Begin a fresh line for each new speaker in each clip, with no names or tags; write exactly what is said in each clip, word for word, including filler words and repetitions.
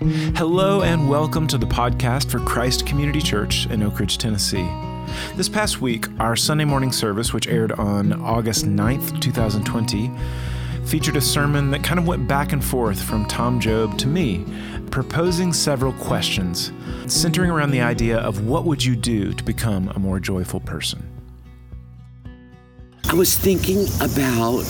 Hello and welcome to the podcast for Christ Community Church in Oak Ridge, Tennessee. This past week, our Sunday morning service, which aired on August ninth, twenty twenty, featured a sermon that kind of went back and forth from Tom Job to me, proposing several questions, centering around the idea of what would you do to become a more joyful person.
I was thinking about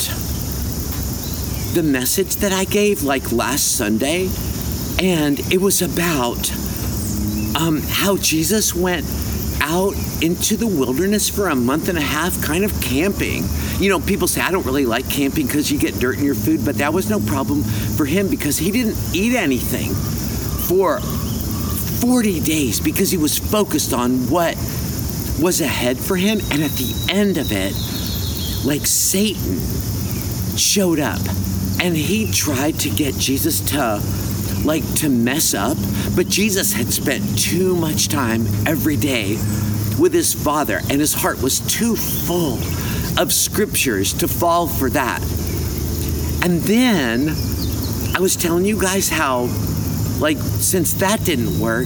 the message that I gave like last Sunday, and it was about um, how Jesus went out into the wilderness for a month and a half kind of camping. You know, people say, I don't really like camping because you get dirt in your food, but that was no problem for him because he didn't eat anything for forty days because he was focused on what was ahead for him. And at the end of it, like Satan showed up and he tried to get Jesus to like to mess up, but Jesus had spent too much time every day with his Father, and his heart was too full of scriptures to fall for that. And then I was telling you guys how, like, since that didn't work,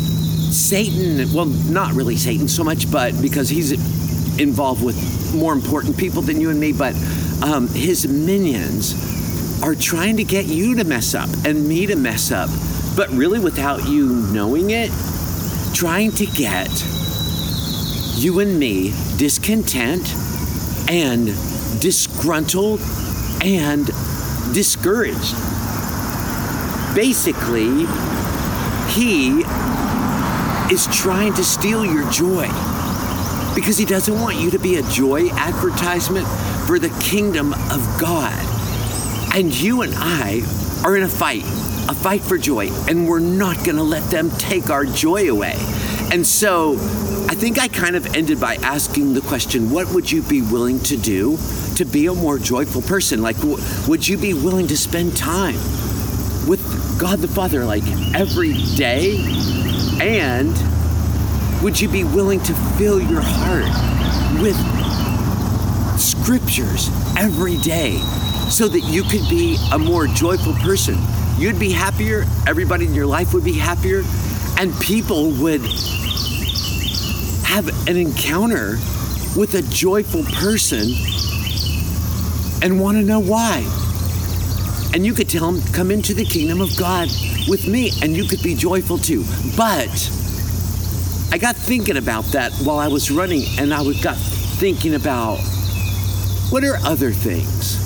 Satan, well, not really Satan so much, but because he's involved with more important people than you and me, but um, his minions are trying to get you to mess up and me to mess up, but really without you knowing it, trying to get you and me discontent and disgruntled and discouraged. Basically, he is trying to steal your joy because he doesn't want you to be a joy advertisement for the kingdom of God. And you and I are in a fight, a fight for joy, and we're not going to let them take our joy away. And so I think I kind of ended by asking the question, what would you be willing to do to be a more joyful person? Like, w- would you be willing to spend time with God the Father, like every day? And would you be willing to fill your heart with scriptures every day so that you could be a more joyful person? You'd be happier, everybody in your life would be happier, and people would have an encounter with a joyful person and want to know why. And you could tell them, come into the kingdom of God with me, and you could be joyful too. But I got thinking about that while I was running, and I got thinking about what are other things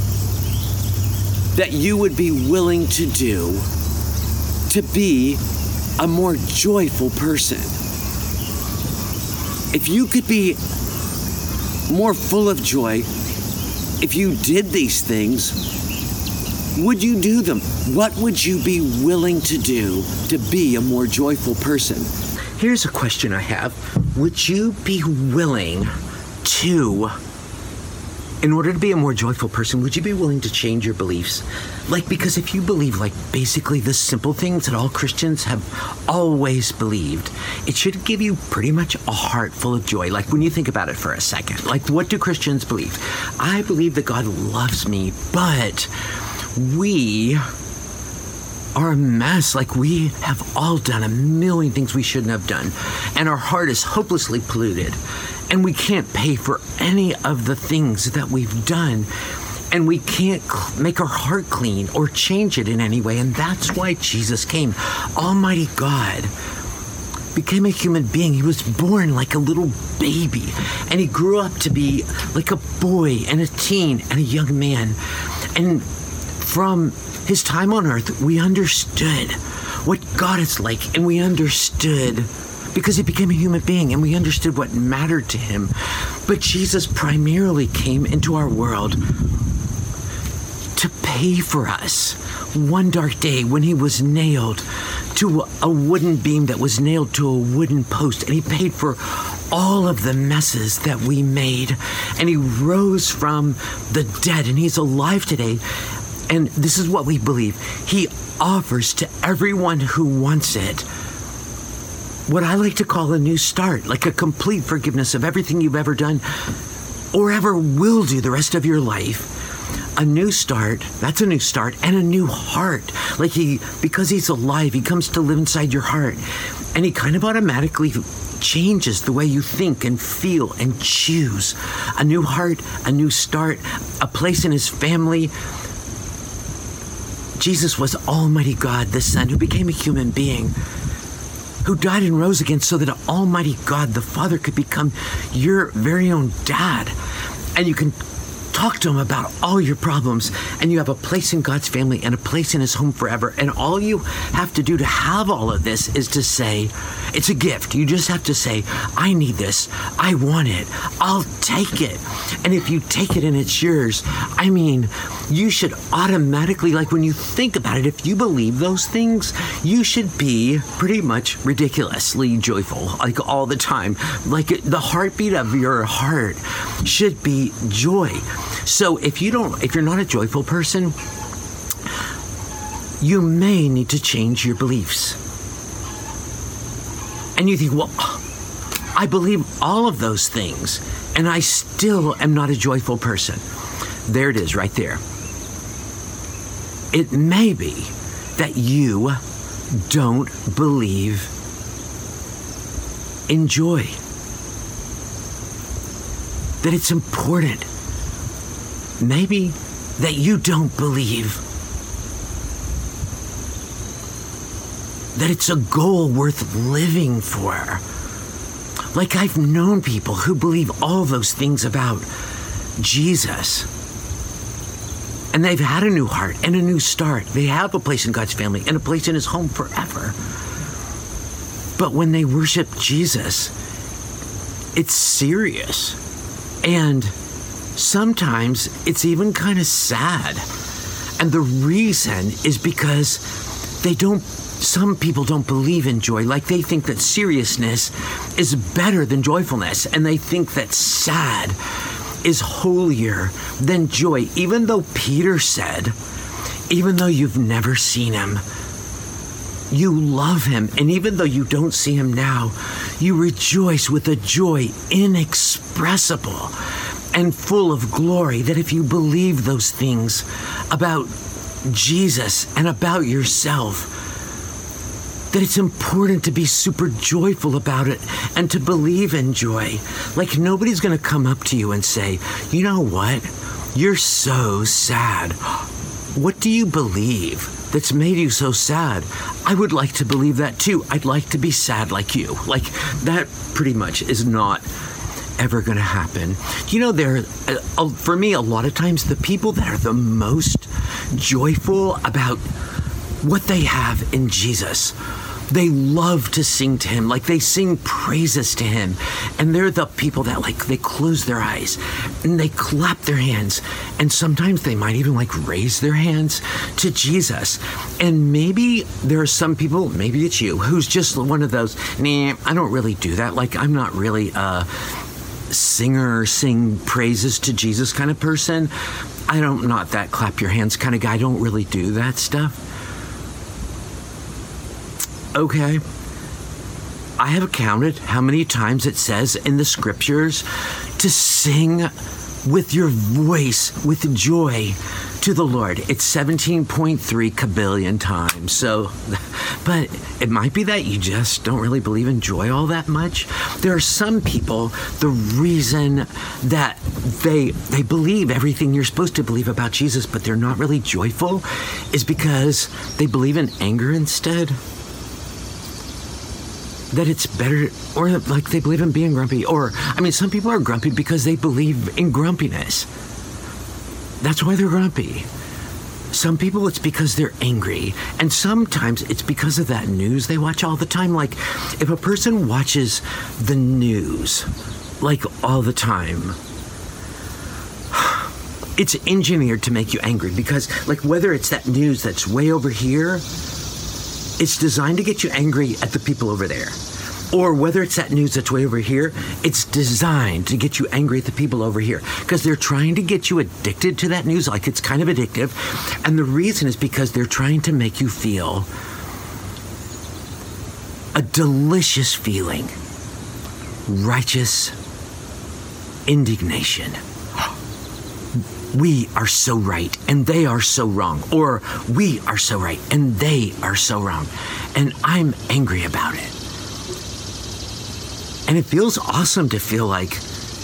that you would be willing to do to be a more joyful person? If you could be more full of joy, if you did these things, would you do them? What would you be willing to do to be a more joyful person? Here's a question I have. Would you be willing to, in order to be a more joyful person, would you be willing to change your beliefs? Like, because if you believe, like, basically the simple things that all Christians have always believed, it should give you pretty much a heart full of joy. Like, when you think about it for a second, like, what do Christians believe? I believe that God loves me, but we are a mess. Like, we have all done a million things we shouldn't have done, and our heart is hopelessly polluted. And we can't pay for any of the things that we've done. And we can't cl- make our heart clean or change it in any way. And that's why Jesus came. Almighty God became a human being. He was born like a little baby. And he grew up to be like a boy and a teen and a young man. And from his time on earth, we understood what God is like. And we understood because he became a human being, and we understood what mattered to him. But Jesus primarily came into our world to pay for us. One dark day when he was nailed to a wooden beam that was nailed to a wooden post, and he paid for all of the messes that we made. And he rose from the dead, and he's alive today. And this is what we believe. He offers to everyone who wants it what I like to call a new start, like a complete forgiveness of everything you've ever done or ever will do the rest of your life. A new start, that's a new start, and a new heart. Like he, because he's alive, he comes to live inside your heart. And he kind of automatically changes the way you think and feel and choose. A new heart, a new start, a place in his family. Jesus was Almighty God, the Son, who became a human being, who died and rose again so that Almighty God, the Father, could become your very own dad. And you can talk to him about all your problems, and you have a place in God's family and a place in his home forever. And all you have to do to have all of this is to say, it's a gift. You just have to say, I need this. I want it. I'll take it. And if you take it and it's yours, I mean, you should automatically, like when you think about it, if you believe those things, you should be pretty much ridiculously joyful, like all the time. Like the heartbeat of your heart should be joy. So if you don't, if you're not a joyful person, you may need to change your beliefs. And you think, well, I believe all of those things, and I still am not a joyful person. There it is, right there. It may be that you don't believe in joy, that it's important. Maybe that you don't believe that it's a goal worth living for. Like I've known people who believe all those things about Jesus. And they've had a new heart and a new start. They have a place in God's family and a place in his home forever. But when they worship Jesus, it's serious. And sometimes it's even kind of sad. And the reason is because they don't, some people don't believe in joy. Like they think that seriousness is better than joyfulness. And they think that sad is holier than joy. Even though Peter said, even though you've never seen him, you love him. And even though you don't see him now, you rejoice with a joy inexpressible and full of glory, that if you believe those things about Jesus and about yourself, that it's important to be super joyful about it and to believe in joy. Like nobody's going to come up to you and say, you know what? You're so sad. What do you believe that's made you so sad? I would like to believe that too. I'd like to be sad like you. Like that pretty much is not ever going to happen. You know, there, uh, for me, a lot of times the people that are the most joyful about what they have in Jesus, they love to sing to him. Like they sing praises to him. And they're the people that like, they close their eyes and they clap their hands. And sometimes they might even like raise their hands to Jesus. And maybe there are some people, maybe it's you, who's just one of those, nah, I don't really do that. Like I'm not really a singer, sing praises to Jesus kind of person. I don't, not that clap your hands kind of guy. I don't really do that stuff. Okay, I have counted how many times it says in the scriptures to sing with your voice, with joy to the Lord. It's seventeen point three kabillion times. So, but it might be that you just don't really believe in joy all that much. There are some people, the reason that they they believe everything you're supposed to believe about Jesus, but they're not really joyful, is because they believe in anger instead. That it's better, or like they believe in being grumpy, or, I mean, some people are grumpy because they believe in grumpiness. That's why they're grumpy. Some people, it's because they're angry. And sometimes it's because of that news they watch all the time. Like, if a person watches the news, like, all the time, it's engineered to make you angry. Because, like, whether it's that news that's way over here, it's designed to get you angry at the people over there. Or whether it's that news that's way over here, it's designed to get you angry at the people over here. Because they're trying to get you addicted to that news, like it's kind of addictive. And the reason is because they're trying to make you feel a delicious feeling. Righteous indignation. we are so right and they are so wrong, or we are so right and they are so wrong, and I'm angry about it. And it feels awesome to feel like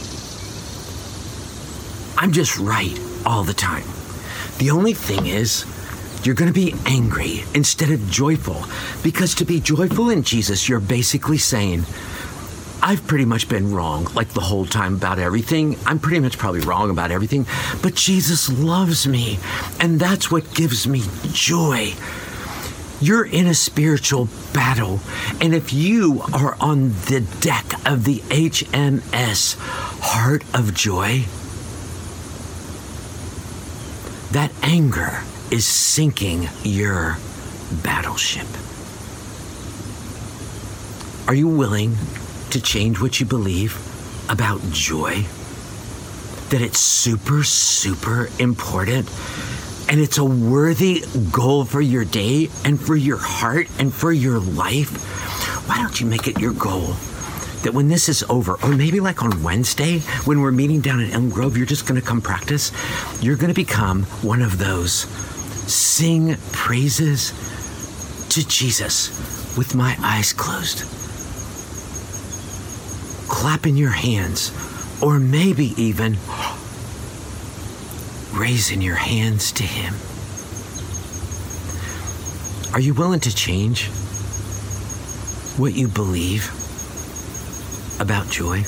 I'm just right all the time. The only thing is, you're going to be angry instead of joyful, because to be joyful in Jesus, you're basically saying, I've pretty much been wrong like the whole time about everything. I'm pretty much probably wrong about everything, but Jesus loves me, and that's what gives me joy. You're in a spiritual battle, and if you are on the deck of the H M S Heart of Joy, that anger is sinking your battleship. Are you willing to change what you believe about joy? That it's super, super important, and it's a worthy goal for your day and for your heart and for your life? Why don't you make it your goal that when this is over, or maybe like on Wednesday when we're meeting down in Elm Grove, you're just going to come practice, you're going to become one of those sing praises to Jesus with my eyes closed, clapping your hands, or maybe even raising your hands to Him. Are you willing to change what you believe about joy?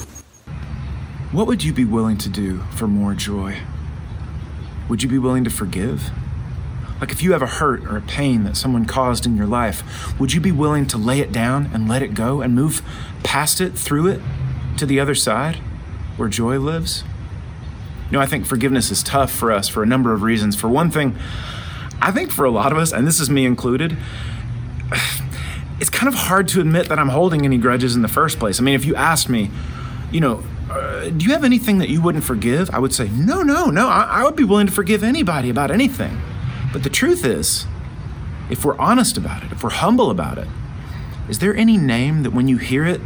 What would you be willing to do for more joy? Would you be willing to forgive? Like if you have a hurt or a pain that someone caused in your life, would you be willing to lay it down and let it go and move past it, through it, to the other side where joy lives? You know, I think forgiveness is tough for us for a number of reasons. For one thing, I think for a lot of us, and this is me included, it's kind of hard to admit that I'm holding any grudges in the first place. I mean, if you asked me, you know, uh, do you have anything that you wouldn't forgive? I would say, no, no, no, I, I would be willing to forgive anybody about anything. But the truth is, if we're honest about it, if we're humble about it, is there any name that when you hear it,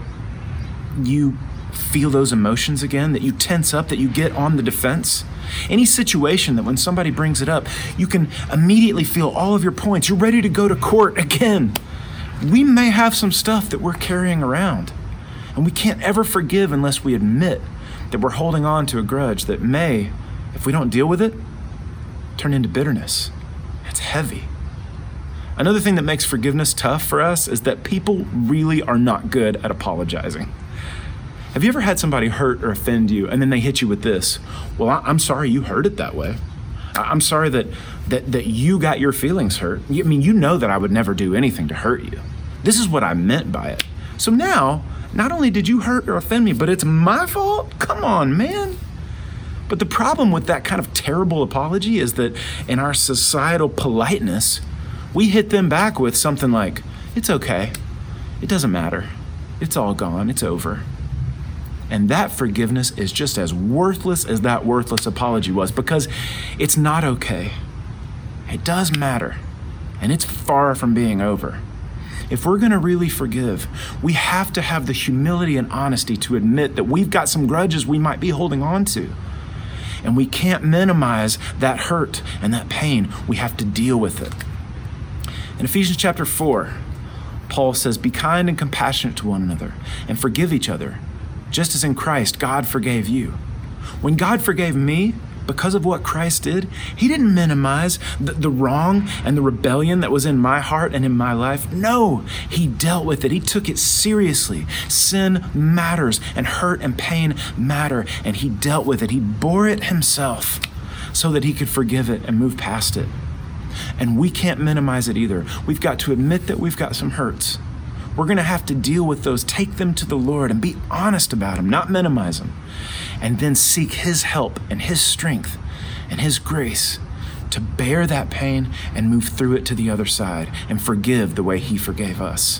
you feel those emotions again, that you tense up, that you get on the defense? Any situation that when somebody brings it up, you can immediately feel all of your points. You're ready to go to court again. We may have some stuff that we're carrying around, and we can't ever forgive unless we admit that we're holding on to a grudge that may, if we don't deal with it, turn into bitterness. It's heavy. Another thing that makes forgiveness tough for us is that people really are not good at apologizing. Have you ever had somebody hurt or offend you, and then they hit you with this? Well, I'm sorry you heard it that way. I'm sorry that, that, that you got your feelings hurt. I mean, you know that I would never do anything to hurt you. This is what I meant by it. So now, not only did you hurt or offend me, but it's my fault? Come on, man. But the problem with that kind of terrible apology is that in our societal politeness, we hit them back with something like, it's okay. It doesn't matter. It's all gone. It's over. And that forgiveness is just as worthless as that worthless apology was, because it's not okay. It does matter, and it's far from being over. If we're going to really forgive, we have to have the humility and honesty to admit that we've got some grudges we might be holding on to. And we can't minimize that hurt and that pain. We have to deal with it. In Ephesians chapter four, Paul says, be kind and compassionate to one another and forgive each other, just as in Christ, God forgave you. When God forgave me, because of what Christ did, He didn't minimize the, the wrong and the rebellion that was in my heart and in my life. No, He dealt with it. He took it seriously. Sin matters, and hurt and pain matter, and He dealt with it. He bore it Himself so that He could forgive it and move past it. And we can't minimize it either. We've got to admit that we've got some hurts. We're going to have to deal with those, take them to the Lord and be honest about them, not minimize them, and then seek His help and His strength and His grace to bear that pain and move through it to the other side and forgive the way He forgave us.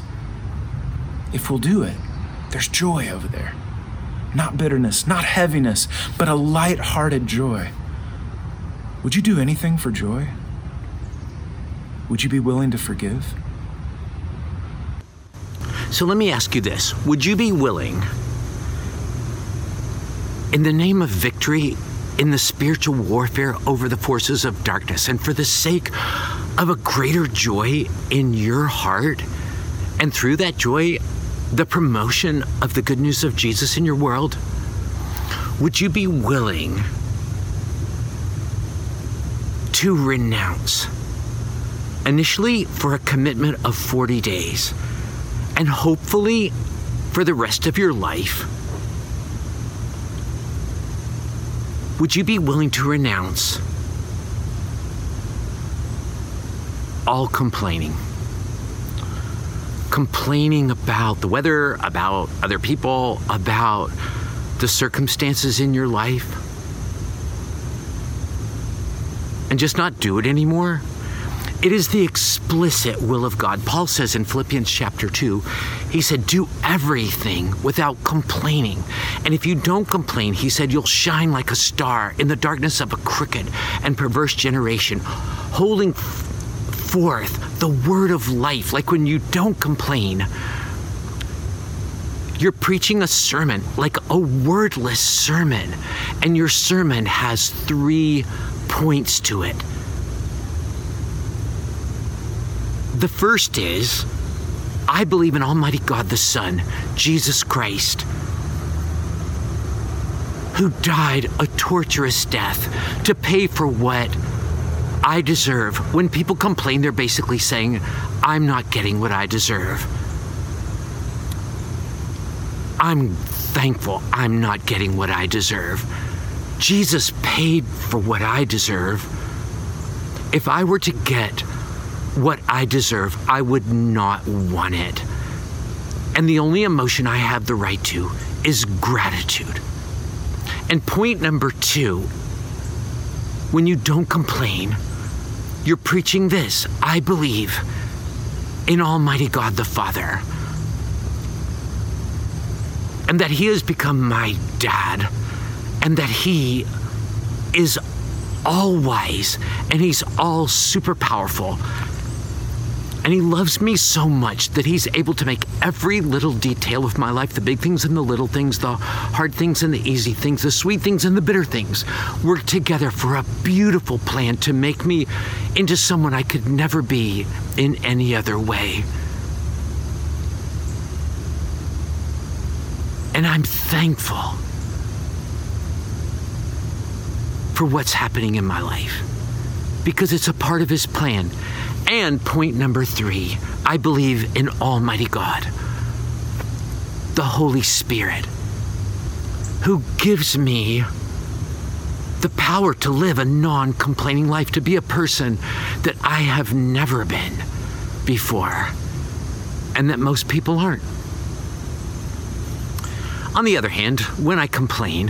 If we'll do it, there's joy over there. Not bitterness, not heaviness, but a light-hearted joy. Would you do anything for joy? Would you be willing to forgive?
So let me ask you this. Would you be willing, in the name of victory in the spiritual warfare over the forces of darkness, and for the sake of a greater joy in your heart, and through that joy, the promotion of the good news of Jesus in your world, would you be willing to renounce, initially for a commitment of forty days, and hopefully for the rest of your life? Would you be willing to renounce all complaining? Complaining about the weather, about other people, about the circumstances in your life, and just not do it anymore? It is the explicit will of God. Paul says in Philippians chapter two, he said, do everything without complaining. And if you don't complain, he said, you'll shine like a star in the darkness of a crooked and perverse generation, holding f- forth the word of life. Like when you don't complain, you're preaching a sermon, like a wordless sermon, and your sermon has three points to it. The first is, I believe in Almighty God the Son, Jesus Christ, who died a torturous death to pay for what I deserve. When people complain, they're basically saying, I'm not getting what I deserve. I'm thankful I'm not getting what I deserve. Jesus paid for what I deserve. If I were to get what I deserve, I would not want it. And the only emotion I have the right to is gratitude. And point number two, when you don't complain, you're preaching this: I believe in Almighty God the Father, and that He has become my dad, and that He is all wise, and He's all super powerful. And He loves me so much that He's able to make every little detail of my life, the big things and the little things, the hard things and the easy things, the sweet things and the bitter things, work together for a beautiful plan to make me into someone I could never be in any other way. And I'm thankful for what's happening in my life, because it's a part of His plan. And point number three, I believe in Almighty God, the Holy Spirit, who gives me the power to live a non-complaining life, to be a person that I have never been before, and that most people aren't. On the other hand, when I complain,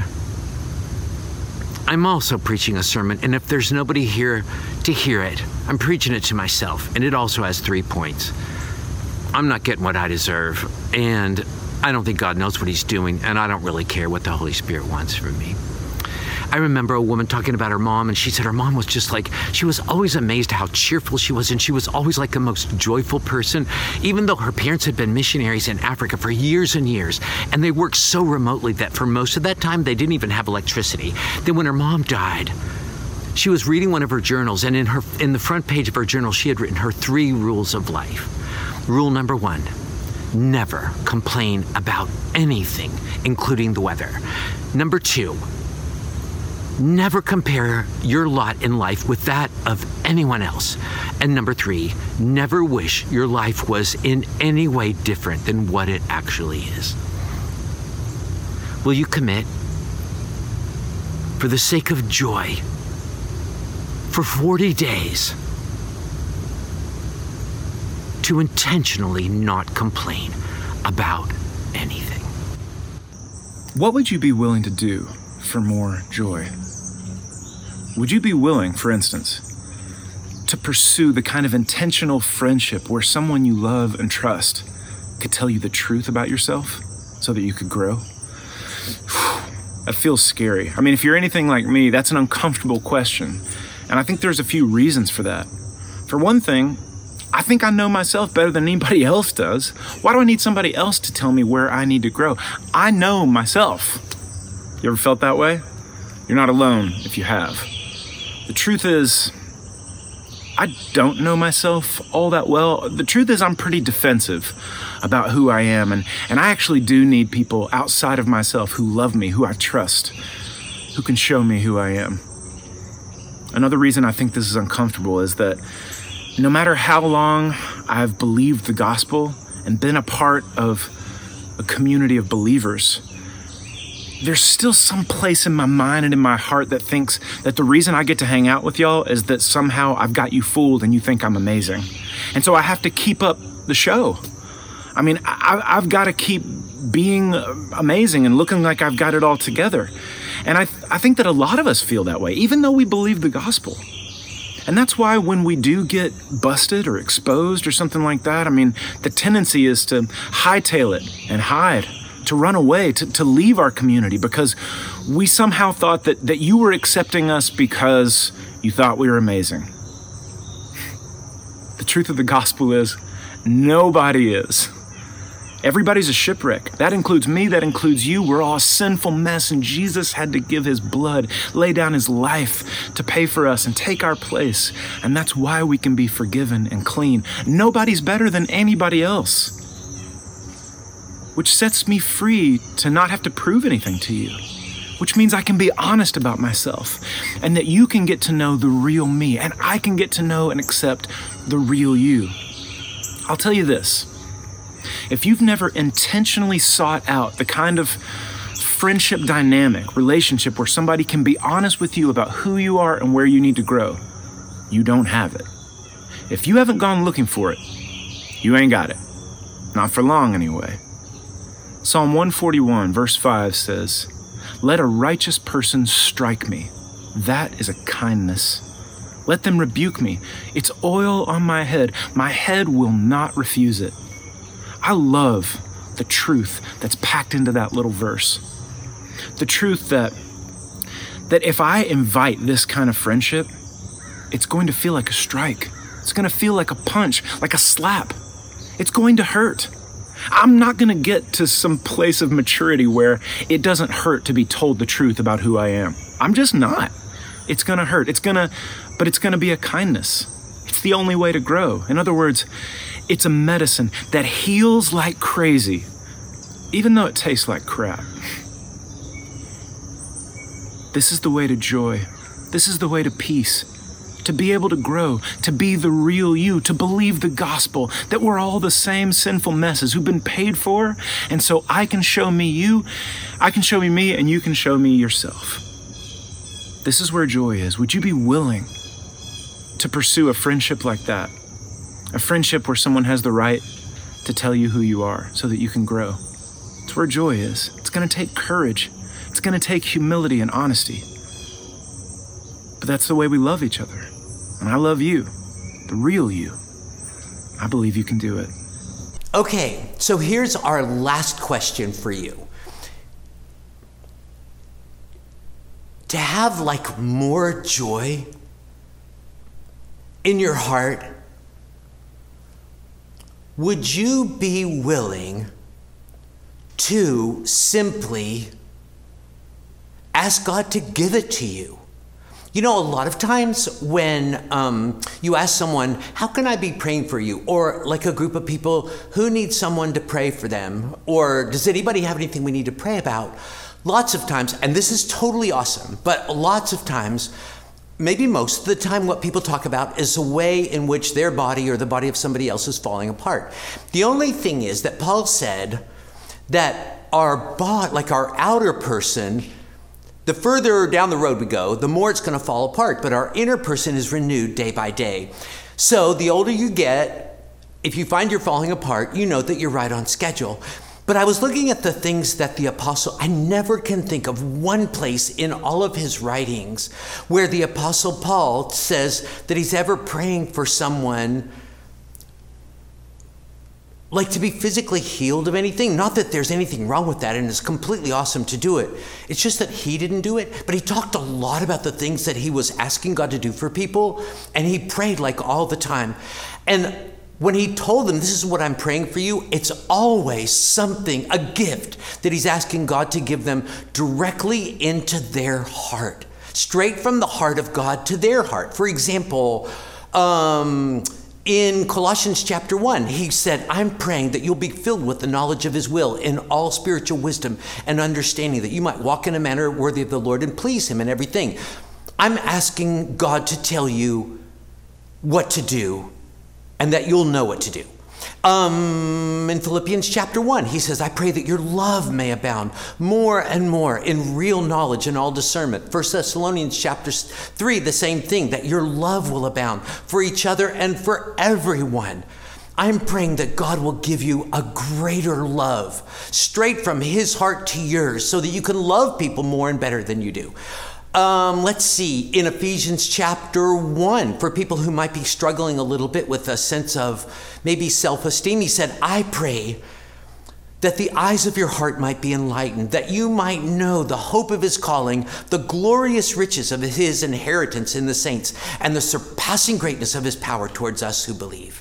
I'm also preaching a sermon, and if there's nobody here to hear it, I'm preaching it to myself, and it also has three points. I'm not getting what I deserve, and I don't think God knows what He's doing, and I don't really care what the Holy Spirit wants from me. I remember a woman talking about her mom, and she said her mom was just like, she was always amazed how cheerful she was, and she was always like the most joyful person, even though her parents had been missionaries in Africa for years and years, and they worked so remotely that for most of that time, they didn't even have electricity. Then when her mom died, she was reading one of her journals, and in her in the front page of her journal, she had written her three rules of life. Rule number one, never complain about anything, including the weather. Number two, never compare your lot in life with that of anyone else. And number three, never wish your life was in any way different than what it actually is. Will you commit, for the sake of joy, for forty days, to intentionally not complain about anything?
What would you be willing to do for more joy? Would you be willing, for instance, to pursue the kind of intentional friendship where someone you love and trust could tell you the truth about yourself so that you could grow? That feels scary. I mean, if you're anything like me, that's an uncomfortable question. And I think there's a few reasons for that. For one thing, I think I know myself better than anybody else does. Why do I need somebody else to tell me where I need to grow? I know myself. You ever felt that way? You're not alone if you have. The truth is, I don't know myself all that well. The truth is I'm pretty defensive about who I am, and, and I actually do need people outside of myself who love me, who I trust, who can show me who I am. Another reason I think this is uncomfortable is that no matter how long I've believed the gospel and been a part of a community of believers, there's still some place in my mind and in my heart that thinks that the reason I get to hang out with y'all is that somehow I've got you fooled and you think I'm amazing. And so I have to keep up the show. I mean, I, I've got to keep being amazing and looking like I've got it all together. And I, th- I think that a lot of us feel that way, even though we believe the gospel. And that's why when we do get busted or exposed or something like that, I mean, the tendency is to hightail it and hide, to run away, to, to leave our community because we somehow thought that, that you were accepting us because you thought we were amazing. The truth of the gospel is nobody is. Everybody's a shipwreck. That includes me, that includes you. We're all a sinful mess, and Jesus had to give his blood, lay down his life to pay for us and take our place. And that's why we can be forgiven and clean. Nobody's better than anybody else. Which sets me free to not have to prove anything to you. Which means I can be honest about myself, and that you can get to know the real me, and I can get to know and accept the real you. I'll tell you this. If you've never intentionally sought out the kind of friendship dynamic, relationship where somebody can be honest with you about who you are and where you need to grow, you don't have it. If you haven't gone looking for it, you ain't got it. Not for long, anyway. Psalm one forty-one, verse five says, "Let a righteous person strike me. That is a kindness. Let them rebuke me. It's oil on my head. My head will not refuse it." I love the truth that's packed into that little verse. The truth that, that if I invite this kind of friendship, it's going to feel like a strike. It's going to feel like a punch, like a slap. It's going to hurt. I'm not going to get to some place of maturity where it doesn't hurt to be told the truth about who I am. I'm just not. It's going to hurt. It's going to, but it's going to be a kindness. It's the only way to grow. In other words, it's a medicine that heals like crazy, even though it tastes like crap. This is the way to joy. This is the way to peace. To be able to grow, to be the real you, to believe the gospel, that we're all the same sinful messes who've been paid for, and so I can show me you, I can show you me, and you can show me yourself. This is where joy is. Would you be willing to pursue a friendship like that? A friendship where someone has the right to tell you who you are so that you can grow. It's where joy is. It's going to take courage. It's going to take humility and honesty. But that's the way we love each other. And I love you, the real you. I believe you can do it.
Okay, so here's our last question for you. To have like more joy in your heart, would you be willing to simply ask God to give it to you? You know, a lot of times when um, you ask someone, how can I be praying for you? Or like a group of people, who needs someone to pray for them? Or does anybody have anything we need to pray about? Lots of times, and this is totally awesome, but lots of times, maybe most of the time, what people talk about is a way in which their body or the body of somebody else is falling apart. The only thing is that Paul said that our body, like our outer person, the further down the road we go, the more it's going to fall apart. But our inner person is renewed day by day. So the older you get, if you find you're falling apart, you know that you're right on schedule. But I was looking at the things that the apostle, I never can think of one place in all of his writings where the apostle Paul says that he's ever praying for someone like to be physically healed of anything. Not that there's anything wrong with that, and it's completely awesome to do it. It's just that he didn't do it, but he talked a lot about the things that he was asking God to do for people, and he prayed like all the time. And when he told them, this is what I'm praying for you, it's always something, a gift that he's asking God to give them directly into their heart, straight from the heart of God to their heart. For example, um, in Colossians chapter one, he said, I'm praying that you'll be filled with the knowledge of his will in all spiritual wisdom and understanding, that you might walk in a manner worthy of the Lord and please him in everything. I'm asking God to tell you what to do and that you'll know what to do. Um, in Philippians chapter one, he says, I pray that your love may abound more and more in real knowledge and all discernment. First Thessalonians chapter three, the same thing, that your love will abound for each other and for everyone. I'm praying that God will give you a greater love straight from his heart to yours so that you can love people more and better than you do. Um, let's see, in Ephesians chapter one, for people who might be struggling a little bit with a sense of maybe self-esteem, he said, I pray that the eyes of your heart might be enlightened, that you might know the hope of his calling, the glorious riches of his inheritance in the saints, and the surpassing greatness of his power towards us who believe.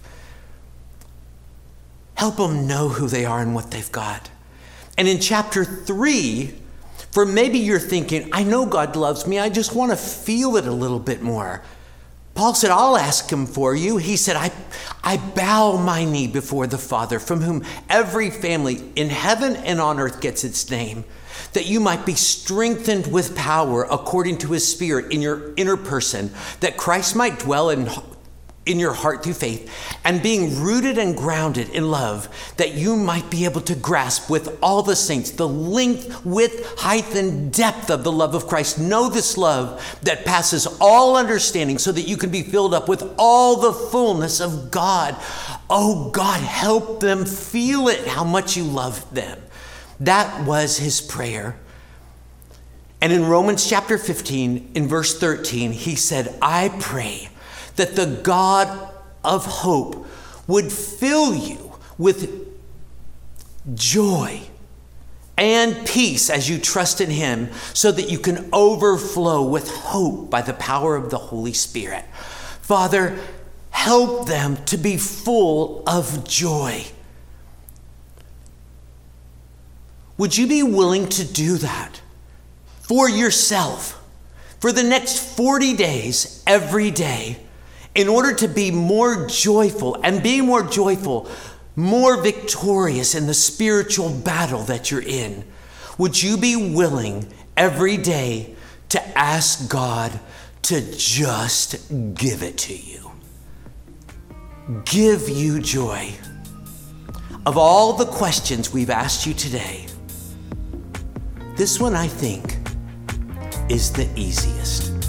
Help them know who they are and what they've got. And in chapter three, for maybe you're thinking, I know God loves me, I just want to feel it a little bit more. Paul said, I'll ask him for you. He said, I, I bow my knee before the Father, from whom every family in heaven and on earth gets its name, that you might be strengthened with power according to his Spirit in your inner person, that Christ might dwell in in your heart through faith, and being rooted and grounded in love, that you might be able to grasp with all the saints the length, width, height, and depth of the love of Christ. Know this love that passes all understanding, so that you can be filled up with all the fullness of God. Oh God, help them feel it, how much you love them. That was his prayer. And in Romans chapter fifteen, in verse thirteen, he said, I pray that the God of hope would fill you with joy and peace as you trust in him, so that you can overflow with hope by the power of the Holy Spirit. Father, help them to be full of joy. Would you be willing to do that for yourself for the next forty days, every day, in order to be more joyful, and being more joyful, more victorious in the spiritual battle that you're in? Would you be willing every day to ask God to just give it to you? Give you joy. Of all the questions we've asked you today, this one, I think, is the easiest.